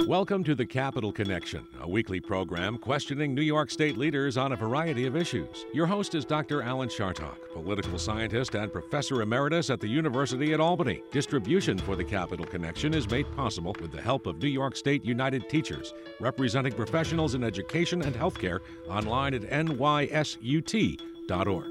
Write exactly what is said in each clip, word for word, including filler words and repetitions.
Welcome to the Capital Connection, a weekly program questioning New York State leaders on a variety of issues. Your host is Doctor Alan Chartock, political scientist and professor emeritus at the University at Albany. Distribution for the Capital Connection is made possible with the help of New York State United Teachers, representing professionals in education and healthcare, online at N Y S U T dot org.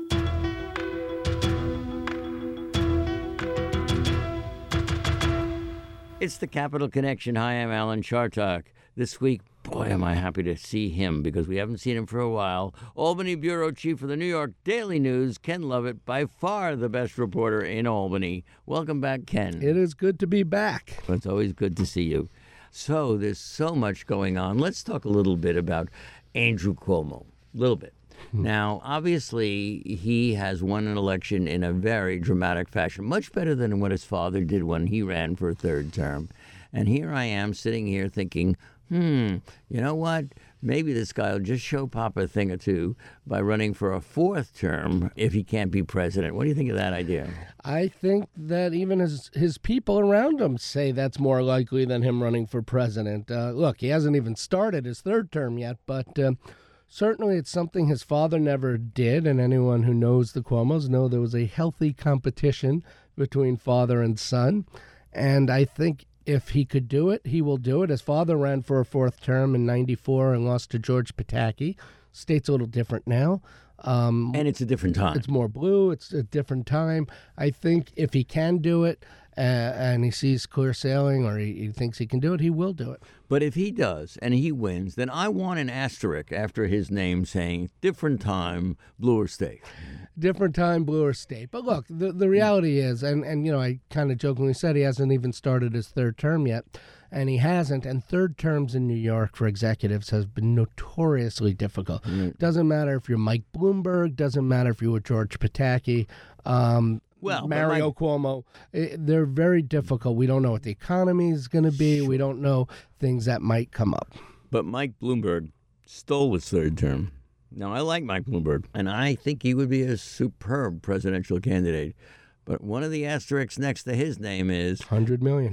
It's the Capital Connection. Hi, I'm Alan Chartock. This week, boy, am I happy to see him because we haven't seen him for a while. Albany Bureau Chief for the New York Daily News, Ken Lovett, by far the best reporter in Albany. Welcome back, Ken. It is good to be back. It's always good to see you. So there's so much going on. Let's talk a little bit about Andrew Cuomo. A little bit. Now, obviously, he has won an election in a very dramatic fashion, much better than what his father did when he ran for a third term. And here I am sitting here thinking, hmm, you know what? Maybe this guy will just show Papa a thing or two by running for a fourth term if he can't be president. What do you think of that idea? I think that even his, his people around him say that's more likely than him running for president. Uh, look, he hasn't even started his third term yet, but... Uh, Certainly, it's something his father never did, and anyone who knows the Cuomos know there was a healthy competition between father and son. And I think if he could do it, he will do it. His father ran for a fourth term in ninety-four and lost to George Pataki. State's a little different now. Um, and it's a different time. It's more blue. It's a different time. I think if he can do it, Uh, and he sees clear sailing, or he, he thinks he can do it, he will do it. But if he does and he wins, then I want an asterisk after his name saying different time, bluer state. Different time, bluer state. But look, the, the reality is, and, and you know, I kind of jokingly said he hasn't even started his third term yet, and he hasn't. And third terms in New York for executives has been notoriously difficult. Mm. Doesn't matter if you're Mike Bloomberg, doesn't matter if you were George Pataki. Um, Well, Mario Mike, Cuomo, they're very difficult. We don't know what the economy is going to be. We don't know things that might come up. But Mike Bloomberg stole his third term. Now, I like Mike Bloomberg, and I think he would be a superb presidential candidate. But one of the asterisks next to his name is... one hundred million.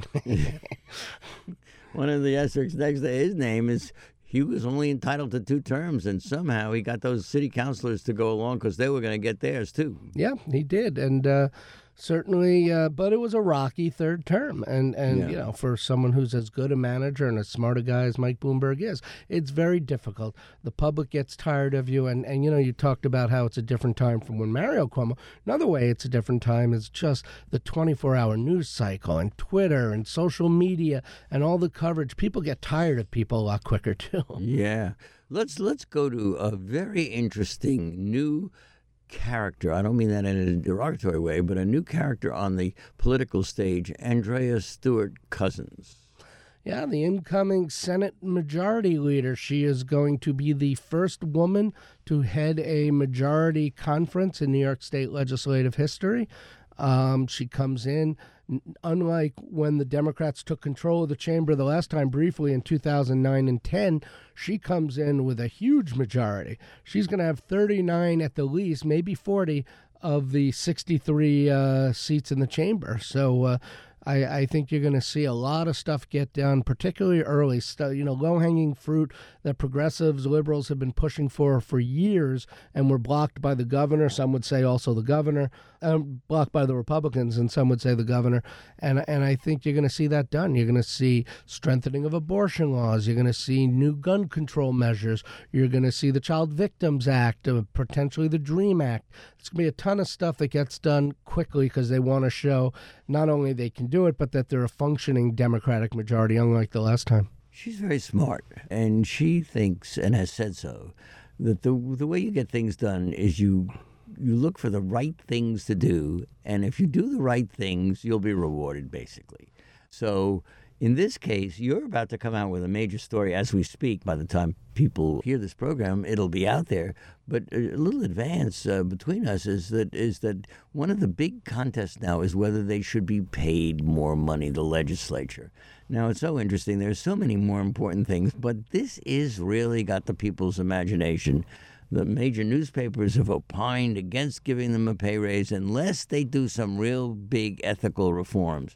One of the asterisks next to his name is... He was only entitled to two terms, and somehow he got those city councilors to go along because they were going to get theirs, too. Yeah, he did. And uh, certainly, uh, but it was a rocky third term. And, and yeah. you know, for someone who's as good a manager and as smart a guy as Mike Bloomberg is, it's very difficult. The public gets tired of you. And, and, you know, you talked about how it's a different time from when Mario Cuomo. Another way it's a different time is just the twenty-four hour news cycle and Twitter and social media and all the coverage. People get tired of people a lot quicker, too. Yeah. Let's let's go to a very interesting new character. I don't mean that in a derogatory way, but a new character on the political stage, Andrea Stewart Cousins. Yeah, the incoming Senate Majority Leader. She is going to be the first woman to head a majority conference in New York State legislative history. Um, she comes in, unlike when the Democrats took control of the chamber the last time briefly in two thousand nine and ten, she comes in with a huge majority. She's going to have thirty-nine at the least, maybe forty of the sixty-three uh, seats in the chamber. So uh, I, I think you're going to see a lot of stuff get done, particularly early, st- you know, low-hanging fruit that progressives, liberals have been pushing for for years and were blocked by the governor. Some would say also the governor, um, blocked by the Republicans, and some would say the governor. And, and I think you're going to see that done. You're going to see strengthening of abortion laws. You're going to see new gun control measures. You're going to see the Child Victims Act, uh, potentially the DREAM Act. It's going to be a ton of stuff that gets done quickly because they want to show not only they can do it, but that they're a functioning Democratic majority, unlike the last time. She's very smart, and she thinks, and has said so, that the the way you get things done is you you look for the right things to do, and if you do the right things, you'll be rewarded, basically. So in this case, you're about to come out with a major story as we speak. By the time people hear this program, it'll be out there. But a little advance uh, between us is that is that one of the big contests now is whether they should be paid more money, the legislature. Now, it's so interesting. There's so many more important things, but this is really got the people's imagination. The major newspapers have opined against giving them a pay raise unless they do some real big ethical reforms.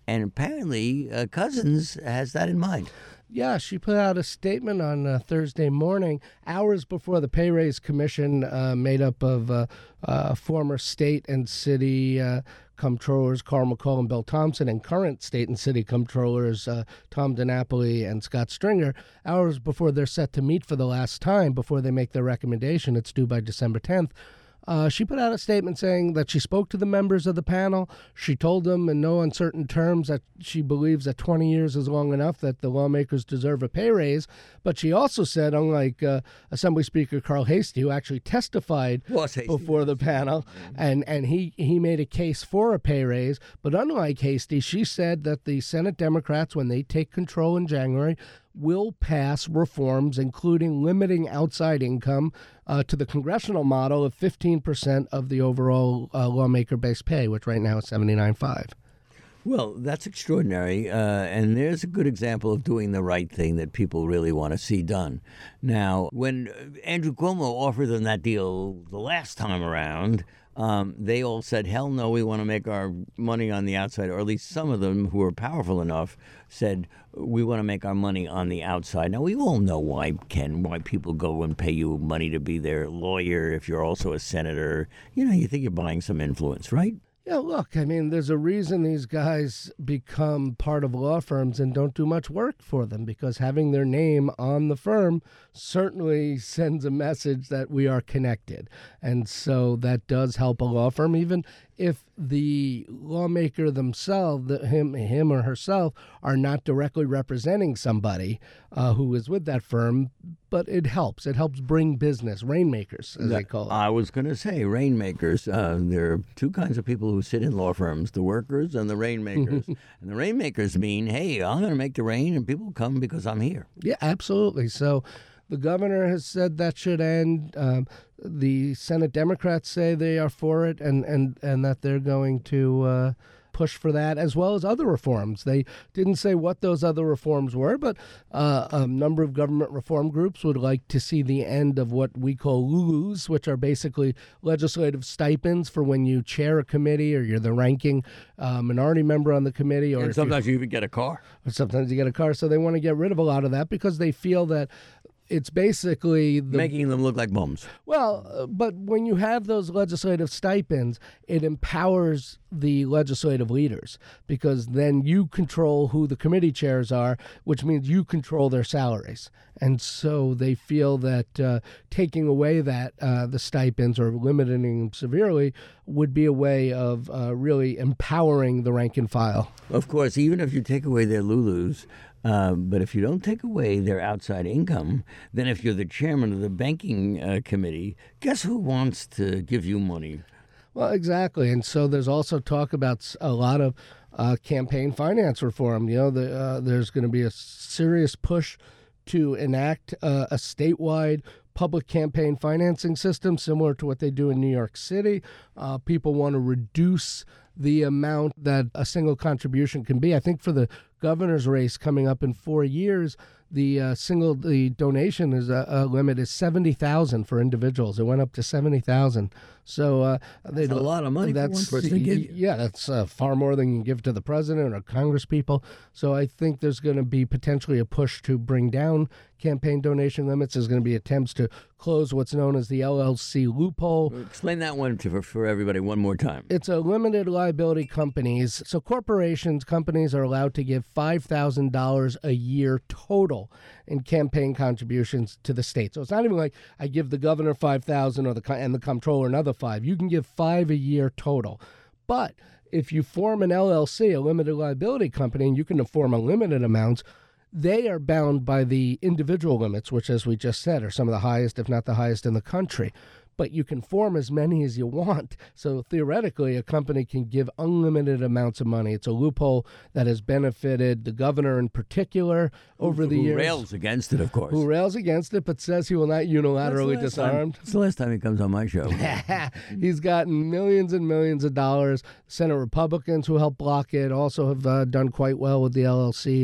And apparently, uh, Cousins has that in mind. Yeah, she put out a statement on uh, Thursday morning, hours before the Pay Raise Commission, uh, made up of uh, uh, former state and city uh, comptrollers Carl McCall and Bill Thompson, and current state and city comptrollers uh, Tom DiNapoli and Scott Stringer, hours before they're set to meet for the last time before they make their recommendation. It's due by December tenth. Uh, she put out a statement saying that she spoke to the members of the panel. She told them in no uncertain terms that she believes that twenty years is long enough, that the lawmakers deserve a pay raise. But she also said, unlike uh, Assembly Speaker Carl Heastie, who actually testified before the panel, and, and he, he made a case for a pay raise, but unlike Heastie, she said that the Senate Democrats, when they take control in January, will pass reforms, including limiting outside income uh, to the congressional model of fifteen percent of the overall uh, lawmaker-based pay, which right now is seventy-nine point five. Well, that's extraordinary, uh, and there's a good example of doing the right thing that people really want to see done. Now, when Andrew Cuomo offered them that deal the last time around, Um, they all said, hell no, we want to make our money on the outside, or at least some of them who are powerful enough said, we want to make our money on the outside. Now, we all know why, Ken, why people go and pay you money to be their lawyer if you're also a senator. You know, you think you're buying some influence, right? Yeah, look, I mean, there's a reason these guys become part of law firms and don't do much work for them, because having their name on the firm certainly sends a message that we are connected. And so that does help a law firm, even if the lawmaker themselves, the, him, him or herself, are not directly representing somebody uh, who is with that firm. But it helps. It helps bring business, rainmakers, as they call it. I was going to say rainmakers. Uh, there are two kinds of people who sit in law firms, the workers and the rainmakers. And the rainmakers mean, hey, I'm going to make the rain and people come because I'm here. Yeah, absolutely. So the governor has said that should end. Um, the Senate Democrats say they are for it, and, and, and that they're going to uh, push for that, as well as other reforms. They didn't say what those other reforms were, but uh, a number of government reform groups would like to see the end of what we call Lulus, which are basically legislative stipends for when you chair a committee or you're the ranking uh, minority member on the committee. Or and sometimes you even get a car. Or sometimes you get a car. So they want to get rid of a lot of that because they feel that it's basically the, making them look like bums. Well, uh, but when you have those legislative stipends, it empowers the legislative leaders, because then you control who the committee chairs are, which means you control their salaries. And so they feel that uh, taking away that uh, the stipends or limiting them severely would be a way of uh, really empowering the rank and file. Of course, even if you take away their Lulus, Uh, but if you don't take away their outside income, then if you're the chairman of the banking uh, committee, guess who wants to give you money? Well, exactly. And so there's also talk about a lot of uh, campaign finance reform. You know, the, uh, there's going to be a serious push to enact uh, a statewide public campaign financing system similar to what they do in New York City. Uh, people want to reduce the amount that a single contribution can be. I think for the governor's race coming up in four years, the uh, single the donation is a, a limit is seventy thousand for individuals. It went up to seventy thousand. So uh, that's a lot of money that's, for one person to give you. Yeah, that's uh, far more than you can give to the president or Congress people. So I think there's going to be potentially a push to bring down campaign donation limits. There's going to be attempts to close what's known as the L L C loophole. Explain that one to, for, for everybody one more time. It's a limited liability companies. So corporations, companies are allowed to give five thousand dollars a year total in campaign contributions to the state. So it's not even like I give the governor five thousand dollars or the and the comptroller another five. You can give five a year total. But if you form an L L C, a limited liability company, and you can form unlimited amounts, they are bound by the individual limits, which, as we just said, are some of the highest, if not the highest in the country. But you can form as many as you want. So theoretically, a company can give unlimited amounts of money. It's a loophole that has benefited the governor in particular over who, the who years. Who rails against it, of course. Who rails against it, but says he will not unilaterally disarm. It's the last time he comes on my show. He's gotten millions and millions of dollars. Senate Republicans who helped block it also have uh, done quite well with the L L Cs.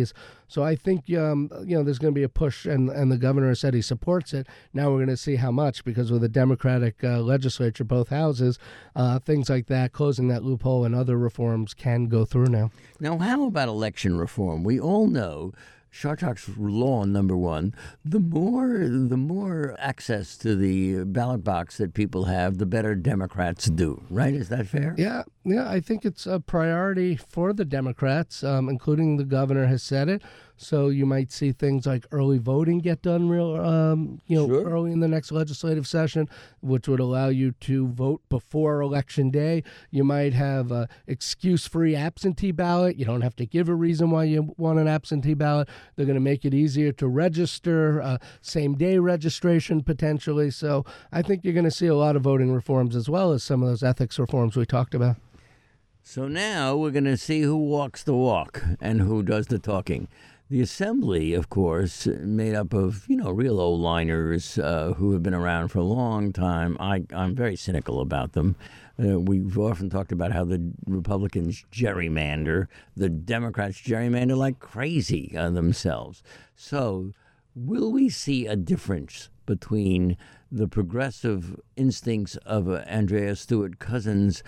So I think um, you know there's going to be a push, and and the governor said he supports it. Now we're going to see how much, because with the Democratic uh, legislature, both houses, uh, things like that, closing that loophole and other reforms can go through now. Now, how about election reform? We all know Chartock's law number one: the more the more access to the ballot box that people have, the better Democrats do. Right? Is that fair? Yeah, yeah. I think it's a priority for the Democrats, um, including the governor has said it. So you might see things like early voting get done real, um, you know, Sure. early in the next legislative session, which would allow you to vote before Election Day. You might have a excuse-free absentee ballot. You don't have to give a reason why you want an absentee ballot. They're going to make it easier to register, uh, same-day registration potentially. So I think you're going to see a lot of voting reforms as well as some of those ethics reforms we talked about. So now we're going to see who walks the walk and who does the talking. The Assembly, of course, made up of, you know, real old-liners uh, who have been around for a long time. I, I'm very cynical about them. Uh, we've often talked about how the Republicans gerrymander, the Democrats gerrymander like crazy uh, themselves. So will we see a difference between the progressive instincts of uh, Andrea Stewart Cousins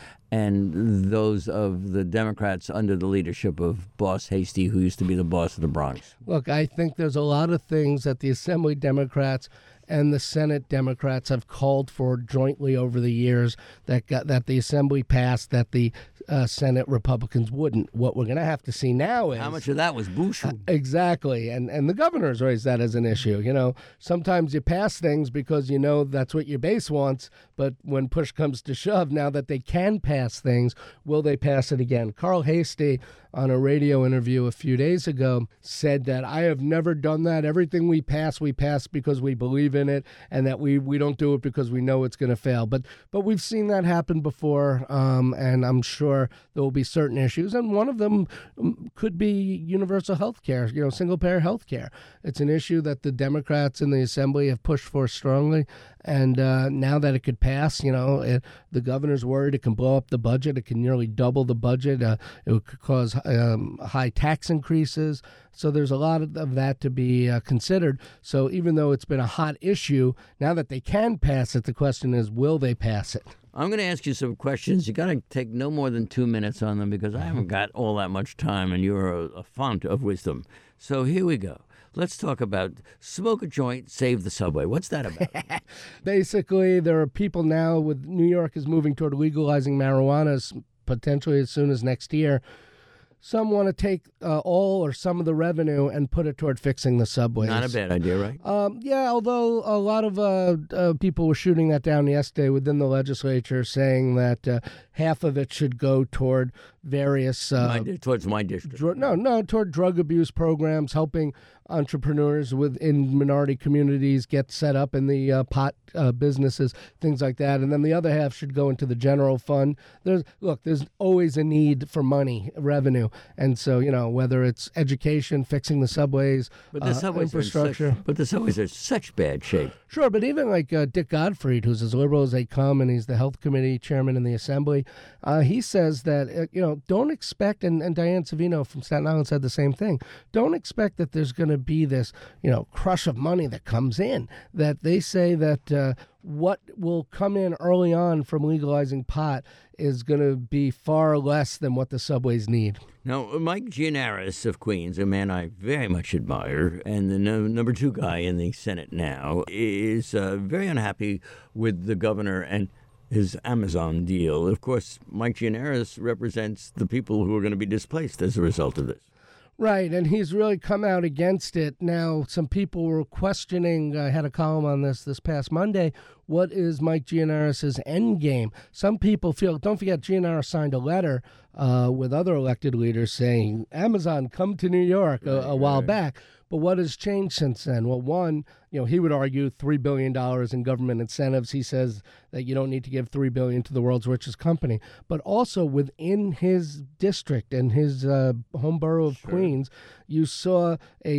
and those of the Democrats under the leadership of Boss Hasty, who used to be the boss of the Bronx? Look, I think there's a lot of things that the Assembly Democrats and the Senate Democrats have called for jointly over the years that got, that the Assembly passed that the uh, Senate Republicans wouldn't. What we're going to have to see now is How much of that was Bush? Uh, exactly, and and the governor's raised that as an issue. You know, sometimes you pass things because you know that's what your base wants, but when push comes to shove, now that they can pass things, will they pass it again? Carl Hasty, on a radio interview a few days ago, said that I have never done that. Everything we pass, we pass because we believe in it, and that we, we don't do it because we know it's going to fail. But but we've seen that happen before, um, and I'm sure there will be certain issues, and one of them could be universal health care, you know, single-payer health care. It's an issue that the Democrats in the Assembly have pushed for strongly, and uh, now that it could pass, you know, it, the governor's worried it can blow up the budget. It can nearly double the budget. Uh, it could cause um, high tax increases. So there's a lot of, of that to be uh, considered. So even though it's been a hot issue, now that they can pass it, the question is, will they pass it? I'm going to ask you some questions. You got to take no more than two minutes on them because I haven't got all that much time, and you're a, a font of wisdom. So here we go. Let's talk about smoke a joint, save the subway. What's that about? Basically, there are people now with New York is moving toward legalizing marijuana potentially as soon as next year. Some want to take uh, all or some of the revenue and put it toward fixing the subways. Not a bad idea, right? Um, yeah, although a lot of uh, uh, people were shooting that down yesterday within the legislature, saying that uh, half of it should go toward various uh, my, towards my district. Dr- no, no, toward drug abuse programs, helping entrepreneurs within minority communities get set up in the uh, pot uh, businesses, things like that, and then the other half should go into the general fund. There's look, there's always a need for money, revenue, and so you know whether it's education, fixing the subways, but the uh, subways infrastructure. Are in such, but the subways are in such bad shape. Sure, but even like uh, Dick Gottfried, who's as liberal as they come, and he's the health committee chairman in the Assembly, uh, he says that uh, you know don't expect, and, and Diane Savino from Staten Island said the same thing. Don't expect that there's going to be this you know crush of money that comes in. That they say that uh, what will come in early on from legalizing pot is going to be far less than what the subways need. Now, Mike Gianaris of Queens, a man I very much admire, and the no, number two guy in the Senate now, is uh, very unhappy with the governor and his Amazon deal. Of course, Mike Gianaris represents the people who are going to be displaced as a result of this. Right, and he's really come out against it. Now, some people were questioning, I had a column on this this past Monday, what is Mike Gianaris' end game? Some people feel, don't forget, Gianaris signed a letter uh, with other elected leaders saying, Amazon, come to New York a, a while right. back. But what has changed since then? Well, one, you know, he would argue three billion dollars in government incentives. He says that you don't need to give three billion dollars to the world's richest company. But also within his district and his uh, home borough of Sure. Queens, you saw a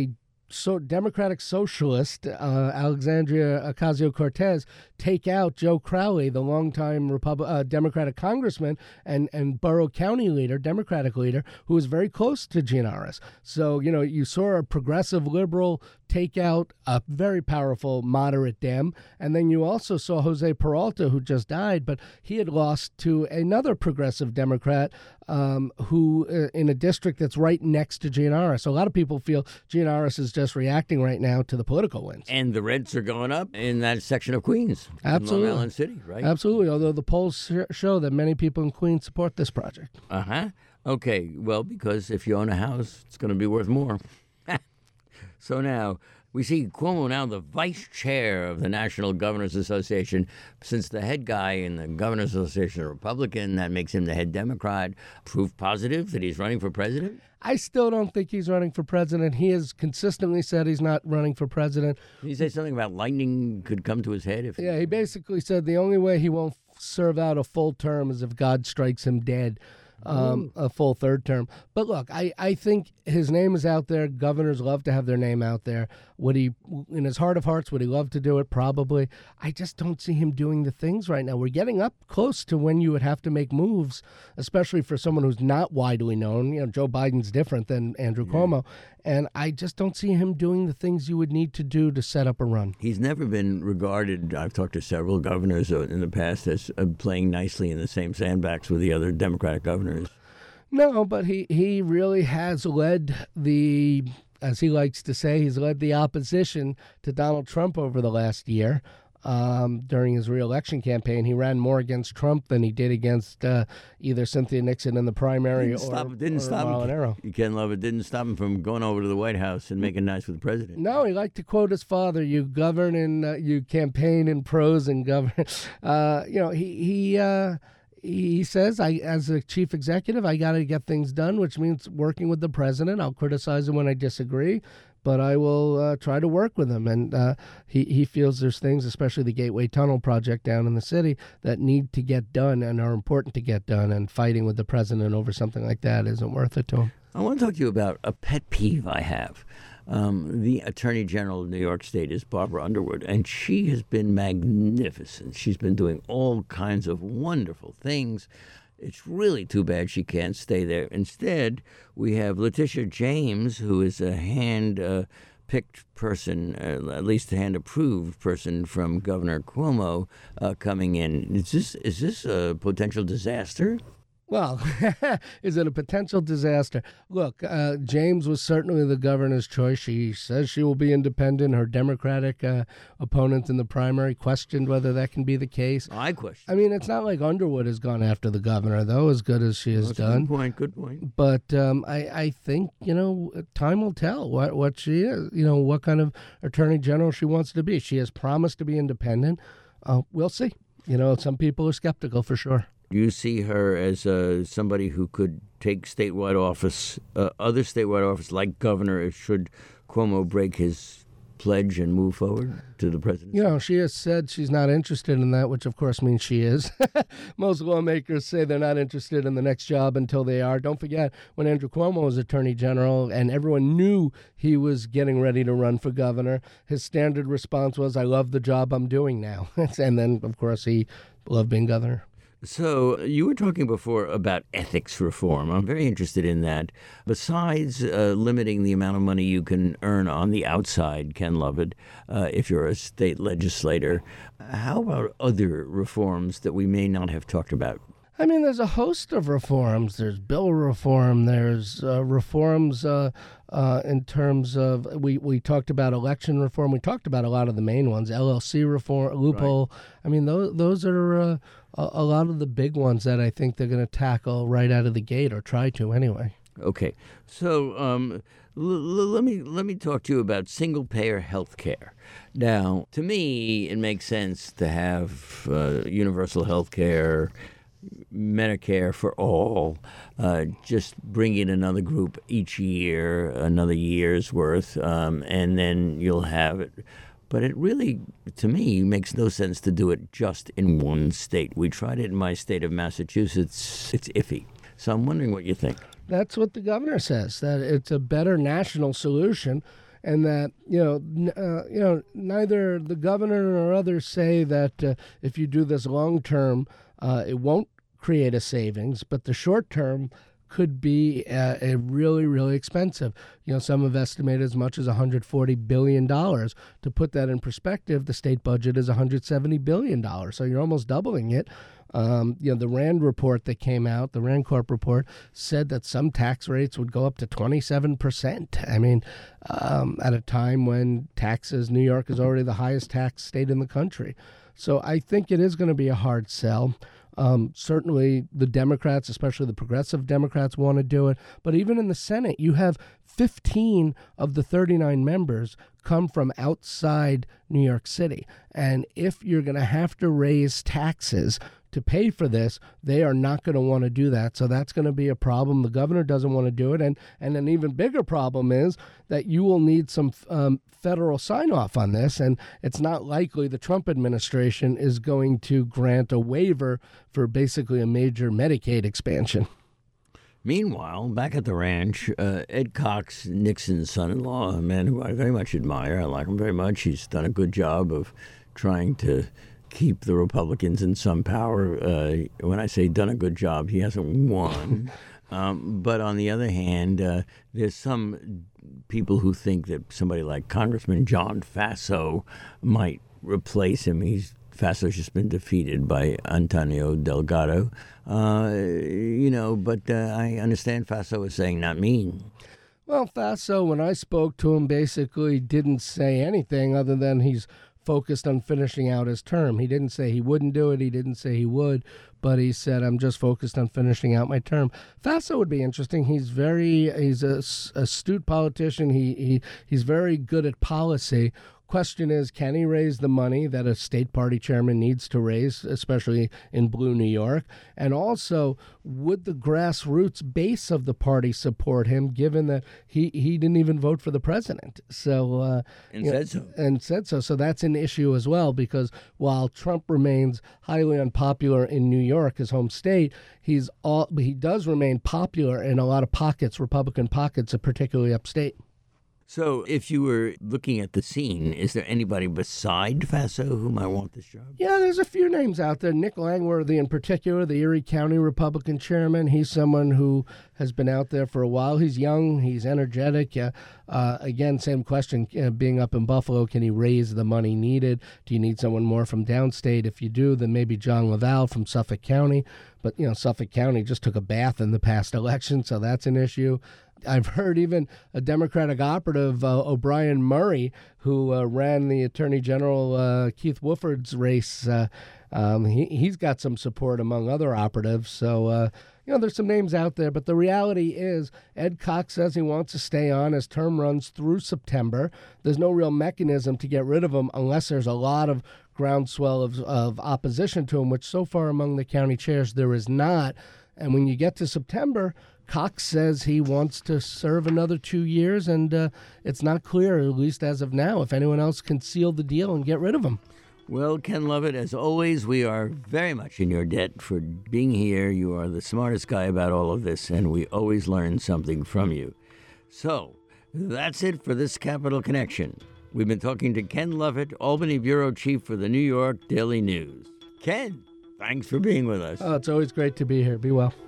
so Democratic socialist uh, Alexandria Ocasio-Cortez take out Joe Crowley, the longtime Repub- uh, Democratic congressman and, and borough county leader, Democratic leader, who was very close to Gianaris. So, you know, you saw a progressive liberal take out a very powerful moderate Dem, and then you also saw Jose Peralta, who just died, but he had lost to another progressive Democrat um, who uh, in a district that's right next to Gianaris. So a lot of people feel Gianaris is just reacting right now to the political wins. And the rents are going up in that section of Queens. Absolutely. In Long Island City, right? Absolutely, although the polls show that many people in Queens support this project. Uh-huh. Okay, well, because if you own a house, it's going to be worth more. So now, we see Cuomo now the vice chair of the National Governors Association. Since the head guy in the Governors Association is a Republican, that makes him the head Democrat. Proof positive that he's running for president? I still don't think he's running for president. He has consistently said he's not running for president. Did he say something about lightning could come to his head? If Yeah, he basically said the only way he won't serve out a full term is if God strikes him dead. Um, a full third term. But look, I, I think his name is out there. Governors love to have their name out there. Would he, in his heart of hearts, would he love to do it? Probably. I just don't see him doing the things right now. We're getting up close to when you would have to make moves, especially for someone who's not widely known. You know, Joe Biden's different than Andrew yeah. Cuomo. And I just don't see him doing the things you would need to do to set up a run. He's never been regarded, I've talked to several governors in the past, as uh, playing nicely in the same sandbox with the other Democratic governors. No, but he, he really has led the, as he likes to say, he's led the opposition to Donald Trump over the last year. Um, during his reelection campaign, he ran more against Trump than he did against uh, either Cynthia Nixon in the primary didn't or, stop, didn't or stop Molinaro. Him. Ken Lovett didn't stop him from going over to the White House and making nice with the president. No, he liked to quote his father: "You govern and uh, you campaign in prose and govern." Uh, you know, he he. Uh, He says, "I, as a chief executive, I got to get things done, which means working with the president. I'll criticize him when I disagree, but I will uh, try to work with him." And uh, he, he feels there's things, especially the Gateway Tunnel project down in the city, that need to get done and are important to get done. And fighting with the president over something like that isn't worth it to him. I want to talk to you about a pet peeve I have. Um, the Attorney General of New York State is Barbara Underwood, and she has been magnificent. She's been doing all kinds of wonderful things. It's really too bad she can't stay there. Instead, we have Letitia James, who is a hand-picked uh, person, uh, at least a hand-approved person from Governor Cuomo, uh, coming in. Is this is this a potential disaster? Well, is it a potential disaster? Look, uh, James was certainly the governor's choice. She says she will be independent. Her Democratic uh, opponent in the primary questioned whether that can be the case. I question. I mean, it's not like Underwood has gone after the governor, though, as good as she has That's done. Good point, good point. But um, I, I think, you know, time will tell what, what she is, you know, what kind of attorney general she wants to be. She has promised to be independent. Uh, we'll see. You know, some people are skeptical for sure. Do you see her as uh, somebody who could take statewide office, uh, other statewide office like governor, should Cuomo break his pledge and move forward to the presidency? You know, she has said she's not interested in that, which of course means she is. Most lawmakers say they're not interested in the next job until they are. Don't forget, when Andrew Cuomo was Attorney General and everyone knew he was getting ready to run for governor, his standard response was, "I love the job I'm doing now." And then, of course, he loved being governor. So you were talking before about ethics reform. I'm very interested in that. Besides uh, limiting the amount of money you can earn on the outside, Ken Lovett, uh, if you're a state legislator, how about other reforms that we may not have talked about? I mean, there's a host of reforms. There's bill reform. There's uh, reforms uh, uh, in terms of, we, we talked about election reform. We talked about a lot of the main ones, L L C reform, loophole. Right. I mean, those, those are uh, a, a lot of the big ones that I think they're going to tackle right out of the gate, or try to anyway. Okay. So um, l- l- let me let me talk to you about single-payer health care. Now, to me, it makes sense to have uh, universal health care, Medicare for all, uh, just bring in another group each year, another year's worth, um, and then you'll have it. But it really, to me, makes no sense to do it just in one state. We tried it in my state of Massachusetts. It's iffy. So I'm wondering what you think. That's what the governor says, that it's a better national solution. and that you know, n- uh, you know, neither the governor nor others say that uh, if you do this long term, uh, it won't create a savings, but the short term could be uh, a really, really expensive. You know, some have estimated as much as one hundred forty billion dollars. To put that in perspective, the state budget is one hundred seventy billion dollars, so you're almost doubling it. Um, you know, the RAND report that came out, the RAND Corp report, said that some tax rates would go up to twenty-seven percent. I mean, um, at a time when taxes, New York is already the highest tax state in the country. So I think it is going to be a hard sell. Um, certainly the Democrats, especially the progressive Democrats, want to do it. But even in the Senate, you have fifteen of the thirty-nine members come from outside New York City. And if you're going to have to raise taxes to pay for this, they are not going to want to do that. So that's going to be a problem. The governor doesn't want to do it. And, and an even bigger problem is that you will need some um, federal sign-off on this. And it's not likely the Trump administration is going to grant a waiver for basically a major Medicaid expansion. Meanwhile, back at the ranch, uh, Ed Cox, Nixon's son-in-law, a man who I very much admire, I like him very much. He's done a good job of trying to keep the Republicans in some power. Uh, when I say done a good job, he hasn't won. um, but on the other hand, uh, there's some people who think that somebody like Congressman John Faso might replace him. He's Faso's just been defeated by Antonio Delgado. Uh, you know, but uh, I understand Faso is saying not me. Well, Faso, when I spoke to him, basically didn't say anything other than he's focused on finishing out his term. He didn't say he wouldn't do it. He didn't say he would, but he said, I'm just focused on finishing out my term. Faso would be interesting. He's very, he's a astute politician. He, he he's very good at policy. Question is, can he raise the money that a state party chairman needs to raise, especially in blue New York? And also, would the grassroots base of the party support him, given that he, he didn't even vote for the president? So uh, and said know, so. And said so. So that's an issue as well, because while Trump remains highly unpopular in New York, his home state, he's all he does remain popular in a lot of pockets, Republican pockets, particularly upstate. So if you were looking at the scene, is there anybody beside Faso who might want this job? Yeah, there's a few names out there. Nick Langworthy in particular, the Erie County Republican chairman. He's someone who has been out there for a while. He's young. He's energetic. Uh, uh, again, same question. Uh, being up in Buffalo, can he raise the money needed? Do you need someone more from downstate? If you do, then maybe John Laval from Suffolk County. But, you know, Suffolk County just took a bath in the past election, so that's an issue. I've heard even a Democratic operative, uh, O'Brien Murray, who uh, ran the Attorney General uh, Keith Wofford's race, uh, um, he, he's got some support among other operatives. So, uh, you know, there's some names out there. But the reality is Ed Cox says he wants to stay on. His term runs through September. There's no real mechanism to get rid of him unless there's a lot of groundswell of, of opposition to him, which so far among the county chairs there is not. And when you get to September, Cox says he wants to serve another two years, and uh, it's not clear, at least as of now, if anyone else can seal the deal and get rid of him. Well, Ken Lovett, as always, we are very much in your debt for being here. You are the smartest guy about all of this, and we always learn something from you. So, that's it for this Capital Connection. We've been talking to Ken Lovett, Albany Bureau Chief for the New York Daily News. Ken, thanks for being with us. Oh, it's always great to be here. Be well.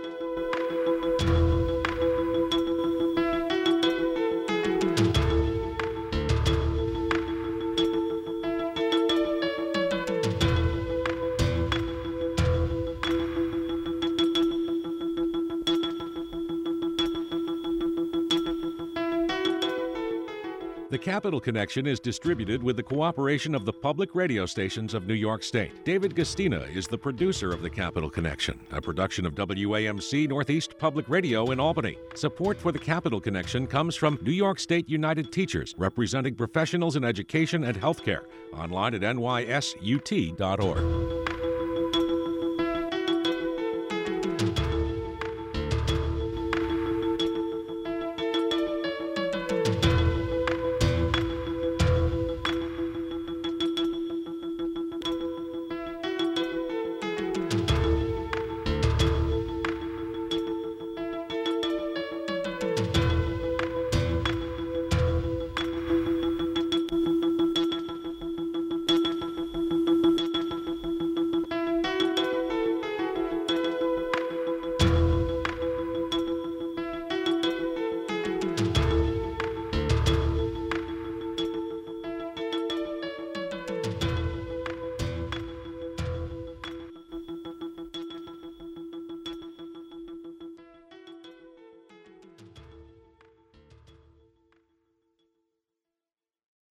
The Capital Connection is distributed with the cooperation of the public radio stations of New York State. David Gastina is the producer of The Capital Connection, a production of W A M C Northeast Public Radio in Albany. Support for The Capital Connection comes from New York State United Teachers, representing professionals in education and healthcare. Online at N Y S U T dot org.